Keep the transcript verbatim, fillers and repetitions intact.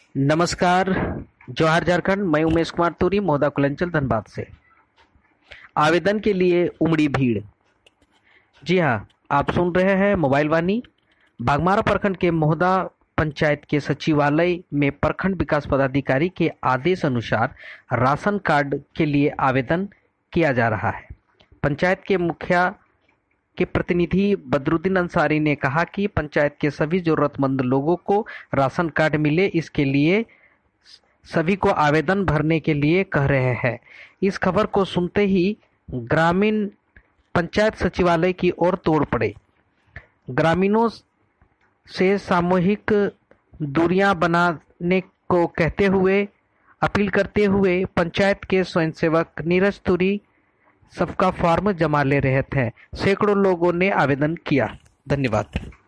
नमस्कार। जवाहर झारखंड। मैं उमेश कुमार तुरी, मोहदा कुलंचल, धनबाद से। आवेदन के लिए उमड़ी भीड़। जी हाँ, आप सुन रहे हैं मोबाइल वाणी। बागमारा प्रखंड के मोहदा पंचायत के सचिवालय में प्रखंड विकास पदाधिकारी के आदेश अनुसार राशन कार्ड के लिए आवेदन किया जा रहा है। पंचायत के मुखिया के प्रतिनिधि बदरुद्दीन अंसारी ने कहा कि पंचायत के सभी जरूरतमंद लोगों को राशन कार्ड मिले, इसके लिए सभी को आवेदन भरने के लिए कह रहे हैं। इस खबर को सुनते ही ग्रामीण पंचायत सचिवालय की ओर तोड़ पड़े। ग्रामीणों से सामूहिक दूरियां बनाने को कहते हुए अपील करते हुए पंचायत के स्वयंसेवक नीरज तुरी सबका फॉर्म जमा ले रहे थे। सैकड़ों लोगों ने आवेदन किया। धन्यवाद।